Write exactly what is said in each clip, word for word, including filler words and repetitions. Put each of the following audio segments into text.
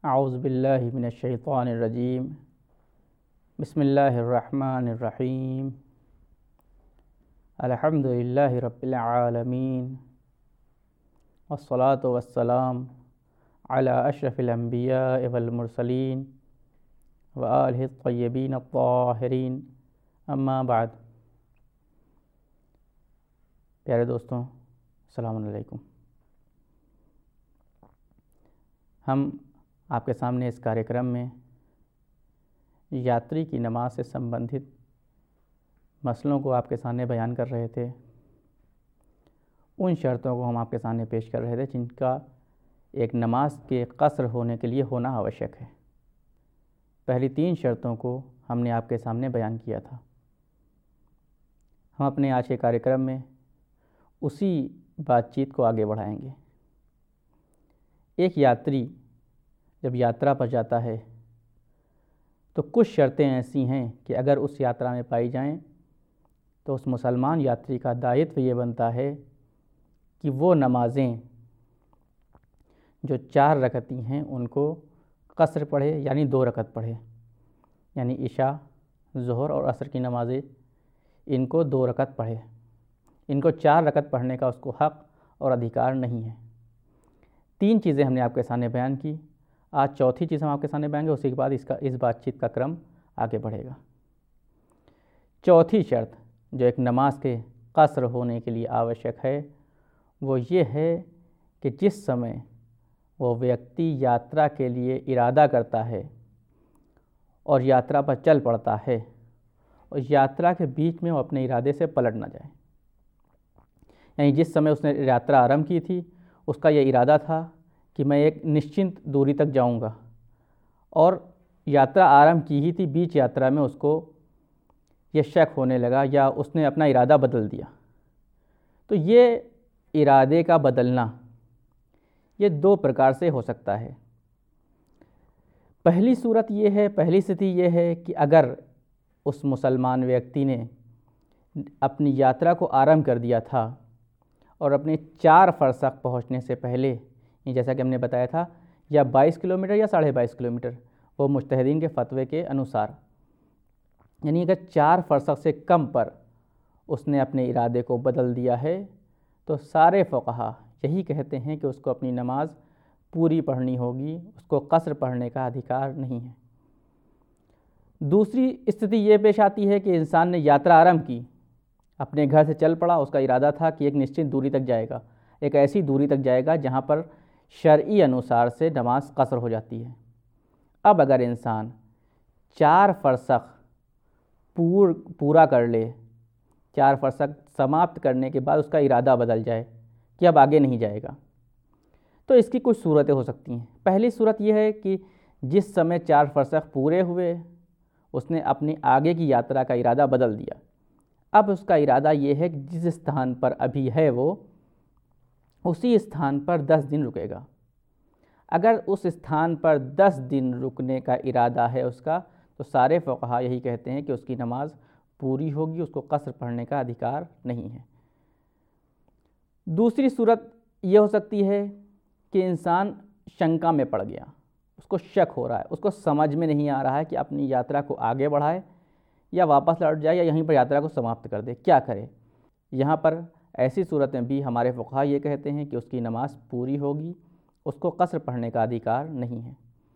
अऊज़ु बिल्लाहि मिनश शैतानिर रजीम। बिस्मिल्लाहिर रहमानिर रहीम। अल्हम्दुलिल्लाहि रब्बिल आलमीन वस्सलातु वस्सलाम अला अशरफिल अंबिया वल मुरसलीन व आलिहि तय्यबीन अत्ताहिरीन, अम्मा बाद। प्यारे दोस्तों, अस्सलामु अलैकुम। हम आपके सामने इस कार्यक्रम में यात्री की नमाज से संबंधित मसलों को आपके सामने बयान कर रहे थे। उन शर्तों को हम आपके सामने पेश कर रहे थे जिनका एक नमाज के कसर होने के लिए होना आवश्यक है। पहली तीन शर्तों को हमने आपके सामने बयान किया था। हम अपने आज के कार्यक्रम में उसी बातचीत को आगे बढ़ाएंगे। एक यात्री जब यात्रा पर जाता है तो कुछ शर्तें ऐसी हैं कि अगर उस यात्रा में पाई जाएं तो उस मुसलमान यात्री का दायित्व ये बनता है कि वो नमाज़ें जो चार रकती हैं उनको कसर पढ़े, यानी दो रकत पढ़े। यानी इशा, ज़ोहर और असर की नमाज़ें, इनको दो रकत पढ़े। इनको चार रकत पढ़ने का उसको हक़ और अधिकार नहीं है। तीन चीज़ें हमने आपके सामने बयान की। आज चौथी चीज़ हम आपके सामने बयानेंगे, उसी के बाद इसका इस बातचीत का क्रम आगे बढ़ेगा। चौथी शर्त जो एक नमाज के कसर होने के लिए आवश्यक है वो ये है कि जिस समय वो व्यक्ति यात्रा के लिए इरादा करता है और यात्रा पर चल पड़ता है और यात्रा के बीच में वो अपने इरादे से पलट ना जाए। यानी जिस समय उसने यात्रा आरंभ की थी उसका ये इरादा था कि मैं एक निश्चित दूरी तक जाऊंगा और यात्रा आरंभ की ही थी, बीच यात्रा में उसको ये शक होने लगा या उसने अपना इरादा बदल दिया। तो ये इरादे का बदलना ये दो प्रकार से हो सकता है। पहली सूरत ये है, पहली स्थिति ये है कि अगर उस मुसलमान व्यक्ति ने अपनी यात्रा को आरंभ कर दिया था और अपने चार फरसख पहुंचने से पहले, जैसा कि हमने बताया था, या बाईस किलोमीटर या साढ़े बाईस किलोमीटर, वो मुज्तहिदीन के फतवे के अनुसार, यानी अगर चार फरसख से कम पर उसने अपने इरादे को बदल दिया है तो सारे फ़ुक़हा यही कहते हैं कि उसको अपनी नमाज पूरी पढ़नी होगी, उसको कसर पढ़ने का अधिकार नहीं है। दूसरी स्थिति ये पेश आती है कि इंसान ने यात्रा आरंभ की, अपने घर से चल पड़ा, उसका इरादा था कि एक निश्चित दूरी तक जाएगा, एक ऐसी दूरी तक जाएगा जहाँ पर शरई अनुसार से नमाज कसर हो जाती है। अब अगर इंसान चार फरसख पूर पूरा कर ले, चार फरसख समाप्त करने के बाद उसका इरादा बदल जाए कि अब आगे नहीं जाएगा, तो इसकी कुछ सूरतें हो सकती हैं। पहली सूरत यह है कि जिस समय चार फरसख पूरे हुए उसने अपनी आगे की यात्रा का इरादा बदल दिया। अब उसका इरादा ये है कि जिस स्थान पर अभी है वो उसी स्थान पर दस दिन रुकेगा। अगर उस स्थान पर दस दिन रुकने का इरादा है उसका, तो सारे फ़ुक़हा यही कहते हैं कि उसकी नमाज पूरी होगी, उसको कसर पढ़ने का अधिकार नहीं है। दूसरी सूरत ये हो सकती है कि इंसान शंका में पड़ गया, उसको शक हो रहा है, उसको समझ में नहीं आ रहा है कि अपनी यात्रा को आगे बढ़ाए या वापस लौट जाए या यहीं पर यात्रा को समाप्त कर दे, क्या करे। यहाँ पर ऐसी सूरत में भी हमारे फ़ुक़हा ये कहते हैं कि उसकी नमाज पूरी होगी, उसको कसर पढ़ने का अधिकार नहीं है।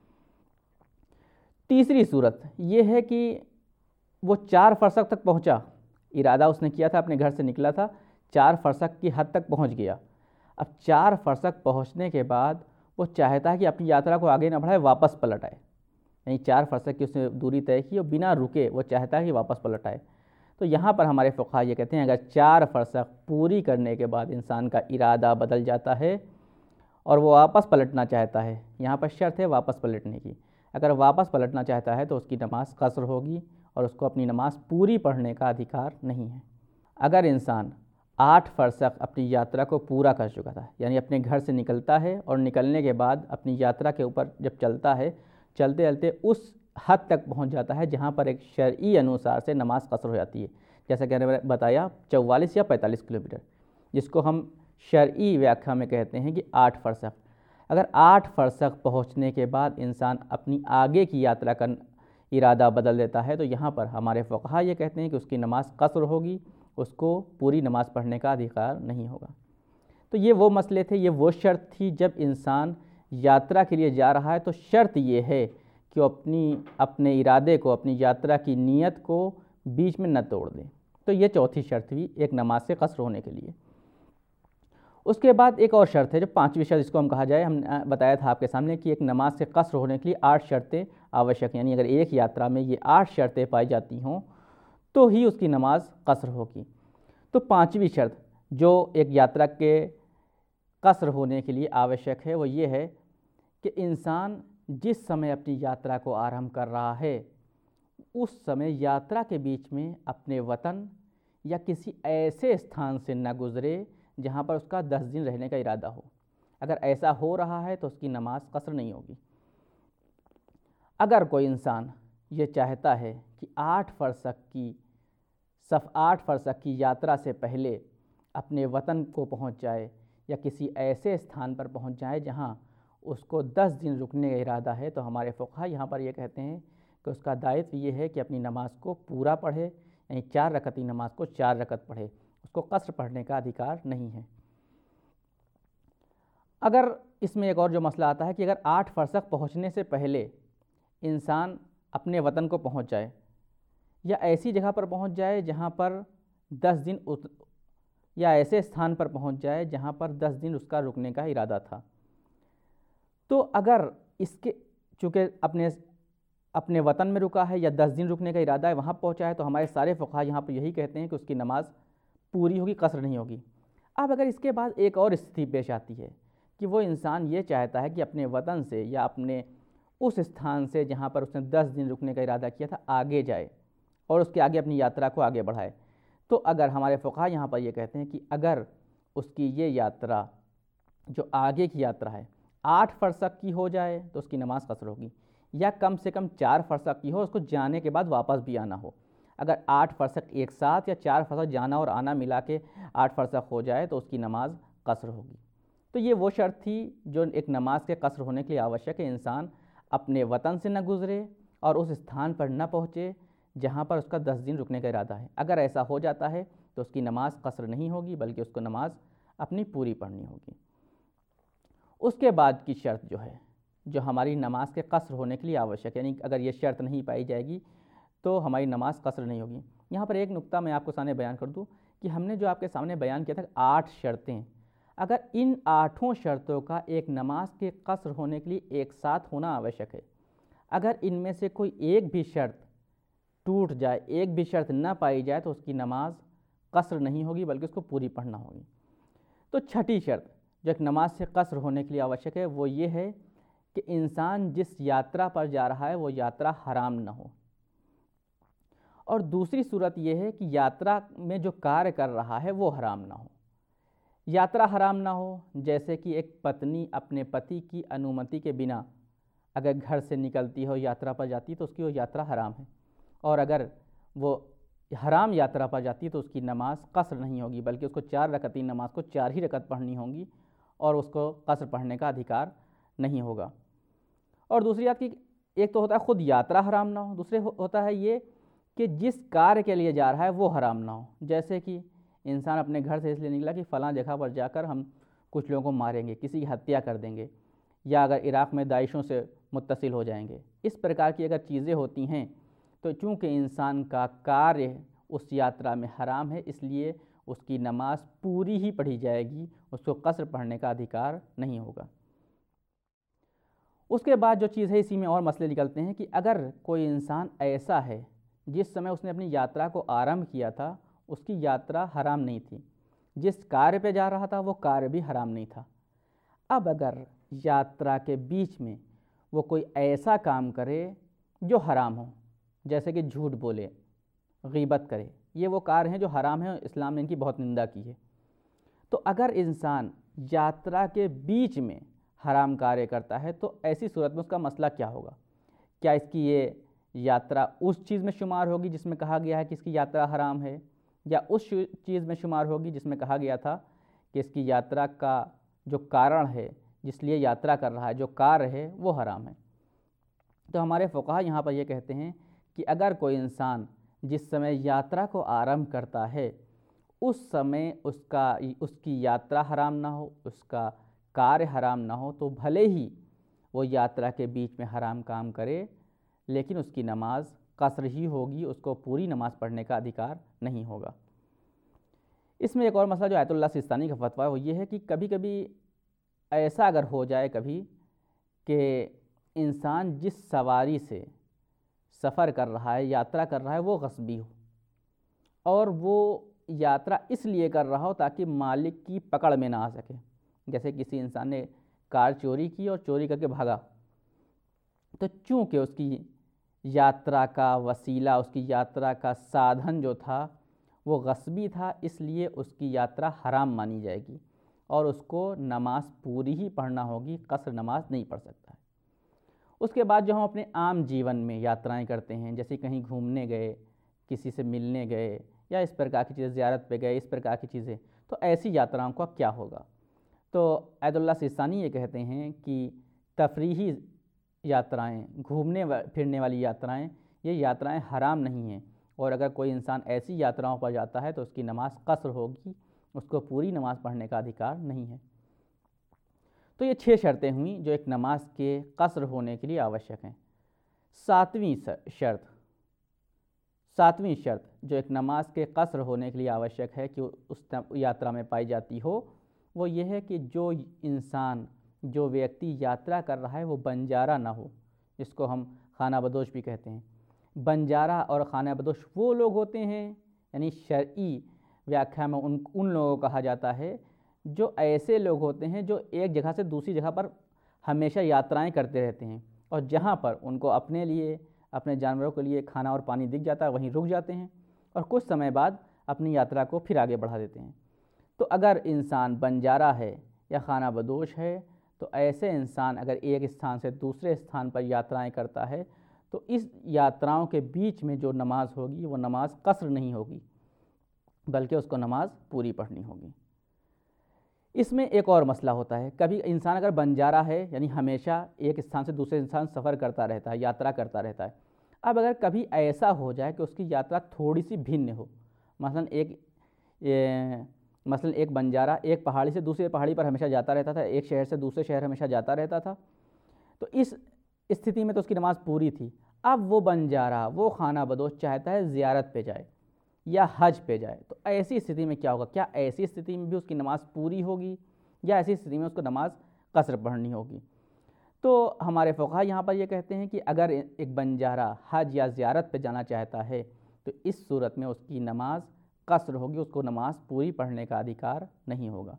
तीसरी सूरत ये है कि वो चार फरसख तक पहुँचा, इरादा उसने किया था, अपने घर से निकला था, चार फरसख की हद तक पहुँच गया। अब चार फरसख पहुँचने के बाद वो चाहता है कि अपनी यात्रा को आगे ना बढ़ाए, वापस पलट आए। यानी चार फरसख की उसने दूरी तय की और बिना रुके वो चाहता है कि वापस पलट आए। तो यहाँ पर हमारे फ़ुक़हा ये कहते हैं अगर चार फरसख पूरी करने के बाद इंसान का इरादा बदल जाता है और वो वापस पलटना चाहता है, यहाँ पर शर्त है वापस पलटने की, अगर वापस पलटना चाहता है तो उसकी नमाज कसर होगी और उसको अपनी नमाज पूरी पढ़ने का अधिकार नहीं है। अगर इंसान आठ फरसख अपनी यात्रा को पूरा कर चुका था, यानी अपने घर से निकलता है और निकलने के बाद अपनी यात्रा के ऊपर जब चलता है, चलते चलते उस हद तक पहुंच जाता है जहां पर एक शरई अनुसार से नमाज कसर हो जाती है, जैसा कि मैंने बताया चौवालीस या पैंतालीस किलोमीटर, जिसको हम शरई व्याख्या में कहते हैं कि आठ फरसख। अगर आठ फरसख पहुँचने के बाद इंसान अपनी आगे की यात्रा का इरादा बदल देता है तो यहाँ पर हमारे फ़ुक़हा ये कहते हैं कि उसकी नमाज़ क़स्र होगी, उसको पूरी नमाज़ पढ़ने का अधिकार नहीं होगा। तो ये वो मसले थे, ये वो शर्त थी जब इंसान यात्रा के लिए जा रहा है तो शर्त ये है कि वो अपनी अपने इरादे को, अपनी यात्रा की नीयत को बीच में न तोड़ दें। तो ये चौथी शर्त हुई एक नमाज से क़स्र होने के लिए। उसके बाद एक और शर्त है जो पांचवी शर्त, जिसको हम कहा जाए, हम बताया था आपके सामने कि एक नमाज से क़स्र होने के लिए आठ शर्तें आवश्यक हैं, यानी अगर एक यात्रा में ये आठ शर्तें पाई जाती हों तो ही उसकी नमाज क़स्र होगी। तो पांचवी शर्त जो एक यात्रा के क़स्र होने के लिए आवश्यक है वो ये है कि इंसान जिस समय अपनी यात्रा को आरंभ कर रहा है उस समय यात्रा के बीच में अपने वतन या किसी ऐसे स्थान से न गुज़रे जहाँ पर उसका दस दिन रहने का इरादा हो। अगर ऐसा हो रहा है तो उसकी नमाज क़स्र नहीं होगी। अगर कोई इंसान ये चाहता है कि आठ फरसख की सफ़ आठ फरसख की यात्रा से पहले अपने वतन को पहुँच जाए या किसी ऐसे स्थान पर पहुँच जाए जहाँ उसको दस दिन रुकने का इरादा है, तो हमारे फ़ुक़हा यहाँ पर ये कहते हैं कि उसका दायित्व ये है कि अपनी नमाज को पूरा पढ़े, यानी चार रकती नमाज को चार रकत पढ़े, उसको क़स्र पढ़ने का अधिकार नहीं है। अगर इसमें एक और जो मसला आता है कि अगर आठ फरसख पहुँचने से पहले इंसान अपने वतन को पहुँच जाए या ऐसी जगह पर पहुँच जाए जहाँ पर दस दिन उस या ऐसे स्थान पर पहुँच जाए जहाँ पर दस दिन उसका रुकने का इरादा था, तो अगर इसके चूँकि अपने अपने वतन में रुका है या दस दिन रुकने का इरादा है, वहाँ पहुँचा है, तो हमारे सारे फ़ुक़हा यहाँ पर यही कहते हैं कि उसकी नमाज़ पूरी होगी, क़स्र नहीं होगी। अब अगर इसके बाद एक और स्थिति पेश आती है कि वो इंसान ये चाहता है कि अपने वतन से या अपने उस स्थान से जहाँ पर उसने दस दिन रुकने का इरादा किया था आगे जाए और उसके आगे अपनी यात्रा को आगे बढ़ाए, तो अगर हमारे फ़ुक़हा यहाँ पर ये कहते हैं कि अगर उसकी ये यात्रा जो आगे की यात्रा है आठ फरसख की हो जाए तो उसकी नमाज़ क़स्र होगी, या कम से कम चार फरसख की हो, उसको जाने के बाद वापस भी आना हो। अगर आठ फरसख एक साथ या चार फरसख जाना और आना मिला के आठ फरसख हो जाए तो उसकी नमाज क़स्र होगी। तो ये वो शर्त थी जो एक नमाज के क़स्र होने के लिए आवश्यक है, इंसान अपने वतन से न गुज़रे और उस स्थान पर न पहुँचे जहाँ पर उसका दस दिन रुकने का इरादा है। अगर ऐसा हो जाता है तो उसकी नमाज क़स्र नहीं होगी, बल्कि उसको नमाज अपनी पूरी पढ़नी होगी। उसके बाद की शर्त जो है, जो हमारी नमाज के क़स्र होने के लिए आवश्यक है, यानी अगर ये शर्त नहीं पाई जाएगी तो हमारी नमाज क़स्र नहीं होगी। यहाँ पर एक नुक्ता मैं आपको सामने बयान कर दूँ कि हमने जो आपके सामने बयान किया था आठ शर्तें, अगर इन आठों शर्तों का एक नमाज के क़स्र होने के लिए एक साथ होना आवश्यक है, अगर इनमें से कोई एक भी शर्त टूट जाए, एक भी शर्त न पाई जाए तो उसकी नमाज क़स्र नहीं होगी, बल्कि उसको पूरी पढ़ना होगी। तो छठी शर्त जो एक नमाज से क़स्र होने के लिए आवश्यक है वो ये है कि इंसान जिस यात्रा पर जा रहा है वो यात्रा हराम न हो, और दूसरी सूरत यह है कि यात्रा में जो कार्य कर रहा है वो हराम ना हो। यात्रा हराम ना हो जैसे कि एक पत्नी अपने पति की अनुमति के बिना अगर घर से निकलती हो, यात्रा पर जाती है तो उसकी वो यात्रा हराम है, और अगर वो हराम यात्रा पर जाती है तो उसकी नमाज क़स्र नहीं होगी, बल्कि उसको चार रकती नमाज को चार ही रकत पढ़नी होगी और उसको क़स्र पढ़ने का अधिकार नहीं होगा। और दूसरी बात कि एक तो होता है ख़ुद यात्रा हराम ना हो, दूसरे हो, होता है ये कि जिस कार्य के लिए जा रहा है वो हराम ना हो। जैसे कि इंसान अपने घर से इसलिए निकला कि फ़लाँ जगह पर जाकर हम कुछ लोगों को मारेंगे, किसी की हत्या कर देंगे, या अगर इराक़ में दाइशों से मुत्तसिल हो जाएंगे, इस प्रकार की अगर चीज़ें होती हैं तो चूँकि इंसान का कार्य उस यात्रा में हराम है, इसलिए उसकी नमाज पूरी ही पढ़ी जाएगी, उसको क़स्र पढ़ने का अधिकार नहीं होगा। उसके बाद जो चीज़ है, इसी में और मसले निकलते हैं कि अगर कोई इंसान ऐसा है जिस समय उसने अपनी यात्रा को आरंभ किया था उसकी यात्रा हराम नहीं थी, जिस कार्य पे जा रहा था वो कार्य भी हराम नहीं था, अब अगर यात्रा के बीच में वो कोई ऐसा काम करे जो हराम हो, जैसे कि झूठ बोले, गीबत करे, ये वो कार्य हैं जो हराम हैं, इस्लाम ने इनकी बहुत निंदा की है। तो अगर इंसान यात्रा के बीच में हराम कार्य करता है तो ऐसी सूरत में उसका मसला क्या होगा? क्या इसकी ये यात्रा उस चीज़ में शुमार होगी जिसमें कहा गया है कि इसकी यात्रा हराम है, या उस चीज़ में शुमार होगी जिसमें कहा गया था कि इसकी यात्रा का जो कारण है जिसलिए यात्रा कर रहा है, जो कार्य है वो हराम है। तो हमारे फ़ुक़हा यहाँ पर ये कहते हैं कि अगर कोई इंसान जिस समय यात्रा को आरंभ करता है उस समय उसका उसकी यात्रा हराम ना हो, उसका कार्य हराम ना हो, तो भले ही वो यात्रा के बीच में हराम काम करे, लेकिन उसकी नमाज कसर ही होगी, उसको पूरी नमाज पढ़ने का अधिकार नहीं होगा। इसमें एक और मसला जो आयतुल्लाह सिस्तानी का फतवा है वो ये है कि कभी कभी ऐसा अगर हो जाए कभी कि इंसान जिस सवारी से सफ़र कर रहा है, यात्रा कर रहा है, वो गस्बी हो और वो यात्रा इसलिए कर रहा हो ताकि मालिक की पकड़ में ना आ सके। जैसे किसी इंसान ने कार चोरी की और चोरी करके भागा, तो चूँकि उसकी यात्रा का वसीला, उसकी यात्रा का साधन जो था वो गस्बी था, इसलिए उसकी यात्रा हराम मानी जाएगी और उसको नमाज पूरी ही पढ़ना होगी, कसर नमाज नहीं पढ़ सकता है। उसके बाद जो हम अपने आम जीवन में यात्राएं करते हैं, जैसे कहीं घूमने गए, किसी से मिलने गए या इस प्रकार की चीज़ें, ज़ियारत पे गए, इस प्रकार की चीज़ें, तो ऐसी यात्राओं का क्या होगा? तो आयतुल्लाह सिस्तानी ये कहते हैं कि तफरीही यात्राएं, घूमने फिरने वाली यात्राएं, ये यात्राएं हराम नहीं हैं और अगर कोई इंसान ऐसी यात्राओं पर जाता है तो उसकी नमाज कसर होगी, उसको पूरी नमाज पढ़ने का अधिकार नहीं है। तो ये छः शर्तें हुई जो एक नमाज के कसर होने के लिए आवश्यक हैं। सातवीं शर्त सातवीं शर्त जो एक नमाज के कसर होने के लिए आवश्यक है कि उस यात्रा में पाई जाती हो, वो ये है कि जो इंसान, जो व्यक्ति यात्रा कर रहा है वो बंजारा ना हो, जिसको हम खाना बदोश भी कहते हैं। बंजारा और खाना बदोश वो लोग होते हैं, यानी शरई व्याख्या में उन उन लोगों को कहा जाता है जो ऐसे लोग होते हैं जो एक जगह से दूसरी जगह पर हमेशा यात्राएं करते रहते हैं और जहाँ पर उनको अपने लिए, अपने जानवरों के लिए खाना और पानी दिख जाता है वहीं रुक जाते हैं और कुछ समय बाद अपनी यात्रा को फिर आगे बढ़ा देते हैं। तो अगर इंसान बंजारा है या खाना बदोश है, तो ऐसे इंसान अगर एक स्थान से दूसरे स्थान पर यात्राएं करता है तो इस यात्राओं के बीच में जो नमाज होगी वो नमाज कसर नहीं होगी, बल्कि उसको नमाज पूरी पढ़नी होगी। इसमें एक और मसला होता है, कभी इंसान अगर बंजारा है, यानी हमेशा एक स्थान से दूसरे स्थान सफ़र करता रहता है, यात्रा करता रहता है। अब अगर कभी ऐसा हो जाए कि उसकी यात्रा थोड़ी सी भिन्न हो, मसलन एक ए, मसलन एक बंजारा एक पहाड़ी से दूसरे पहाड़ी पर हमेशा जाता रहता था, एक शहर से दूसरे शहर हमेशा जाता रहता था, तो इस स्थिति में तो उसकी नमाज़ पूरी थी। अब वो बंजारा, वो खाना बदोश चाहता है ज़ियारत पे जाए या हज पे जाए, तो ऐसी स्थिति में क्या होगा? क्या ऐसी स्थिति में भी उसकी नमाज़ पूरी होगी या ऐसी स्थिति में उसको नमाज कसर पढ़नी होगी? तो हमारे फ़ुक़हा यहाँ पर ये कहते हैं कि अगर एक बंजारा हज या ज़ियारत पे जाना चाहता है तो इस सूरत में उसकी नमाज कसर होगी, उसको नमाज पूरी पढ़ने का अधिकार नहीं होगा।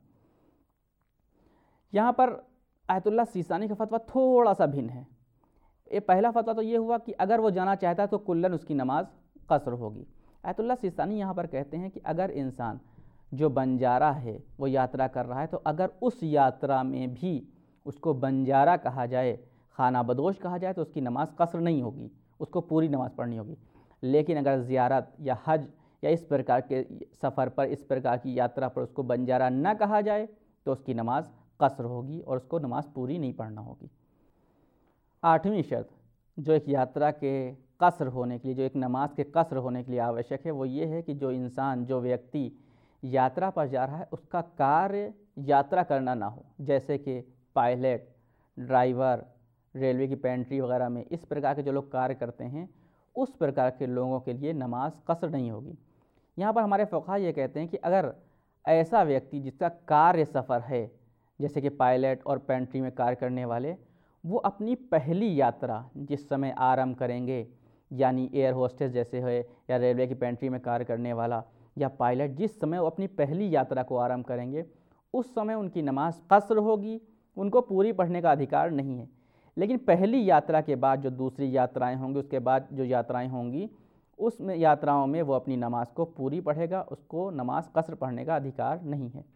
यहाँ पर आयतुल्लाह सिस्तानी का फतवा थोड़ा सा भिन्न है। ये पहला फतवा तो ये हुआ कि अगर वो जाना चाहता है तो कुल्लन उसकी नमाज कसर होगी। आयतुल्लाह सिस्तानी यहाँ पर कहते हैं कि अगर इंसान जो बंजारा है वो यात्रा कर रहा है तो अगर उस यात्रा में भी उसको बंजारा कहा जाए, खाना बदोश कहा जाए, तो उसकी नमाज कसर नहीं होगी, उसको पूरी नमाज पढ़नी होगी। लेकिन अगर ज़ियारत या हज या इस प्रकार के सफ़र पर, इस प्रकार की यात्रा पर उसको बंजारा न कहा जाए तो उसकी नमाज कसर होगी और उसको नमाज पूरी नहीं पढ़ना होगी। आठवीं शर्त जो एक यात्रा के कसर होने के लिए, जो एक नमाज के कसर होने के लिए आवश्यक है, वो ये है कि जो इंसान, जो व्यक्ति यात्रा पर जा रहा है उसका कार्य यात्रा करना ना हो, जैसे कि पायलट, ड्राइवर, रेलवे की पेंट्री वगैरह में इस प्रकार के जो लोग कार्य करते हैं, उस प्रकार के लोगों के लिए नमाज कसर नहीं होगी। यहाँ पर हमारे फ़ुक़हा ये कहते हैं कि अगर ऐसा व्यक्ति जिसका कार्य सफ़र है, जैसे कि पायलट और पेंट्री में कार्य करने वाले, वो अपनी पहली यात्रा जिस समय आरंभ करेंगे, यानी एयर होस्टेस जैसे है या रेलवे की पेंट्री में कार्य करने वाला या पायलट, जिस समय वो अपनी पहली यात्रा को आरंभ करेंगे उस समय उनकी नमाज कसर होगी, उनको पूरी पढ़ने का अधिकार नहीं है। लेकिन पहली यात्रा के बाद जो दूसरी यात्राएं होंगी, उसके बाद जो यात्राएं होंगी, उस यात्राओं में वो अपनी नमाज को पूरी पढ़ेगा, उसको नमाज कसर पढ़ने का अधिकार नहीं है।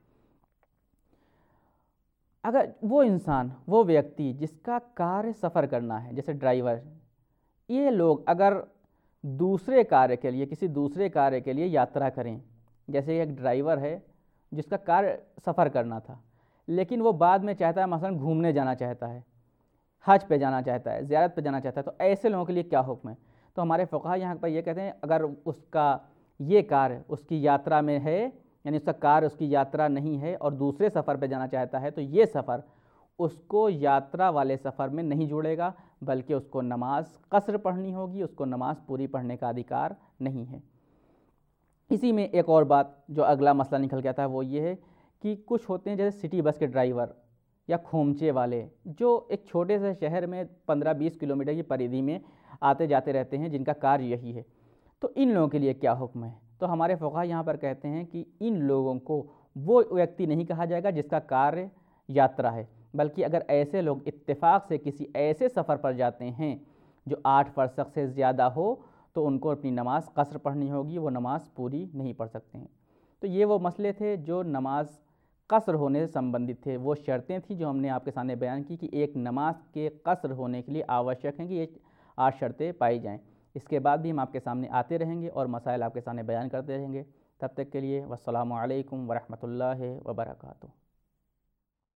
अगर वो इंसान, वो व्यक्ति जिसका कार्य सफ़र करना है, जैसे ड्राइवर, ये लोग अगर दूसरे कार्य के लिए, किसी दूसरे कार्य के लिए यात्रा करें, जैसे एक ड्राइवर है जिसका कार्य सफ़र करना था, लेकिन वो बाद में चाहता है मसलन घूमने जाना चाहता है, हज पे जाना चाहता है, ज़ियारत पे जाना चाहता है, तो ऐसे लोगों के लिए क्या हुक्म है? तो हमारे फ़ुक़हा यहाँ पर ये कहते हैं अगर उसका ये कार्य उसकी यात्रा में है, यानी उसका कार्य उसकी यात्रा नहीं है और दूसरे सफ़र पे जाना चाहता है, तो ये सफ़र उसको यात्रा वाले सफ़र में नहीं जोड़ेगा, बल्कि उसको नमाज कसर पढ़नी होगी, उसको नमाज पूरी पढ़ने का अधिकार नहीं है। इसी में एक और बात जो अगला मसला निकल के आता है वो ये है कि कुछ होते हैं जैसे सिटी बस के ड्राइवर या खोमचे वाले, जो एक छोटे से शहर में पंद्रह बीस किलोमीटर की परिधि में आते जाते रहते हैं, जिनका कार्य यही है, तो इन लोगों के लिए क्या हुक्म है? तो हमारे फ़ुक़हा यहाँ पर कहते हैं कि इन लोगों को वो व्यक्ति नहीं कहा जाएगा जिसका कार्य यात्रा है, बल्कि अगर ऐसे लोग इत्तेफाक से किसी ऐसे सफ़र पर जाते हैं जो आठ फरसख से ज़्यादा हो, तो उनको अपनी नमाज कसर पढ़नी होगी, वो नमाज पूरी नहीं पढ़ सकते हैं। तो ये वो मसले थे जो नमाज कसर होने से संबंधित थे, वो शर्तें थी जो हमने आपके सामने बयान की कि एक नमाज के कसर होने के लिए आवश्यक हैं कि ये आठ शर्तें पाई जाएँ। इसके बाद भी हम आपके सामने आते रहेंगे और मसाइल आपके सामने बयान करते रहेंगे। तब तक के लिए वस्सलामु अलैकुम वरहमतुल्लाहि वबरकातुहू।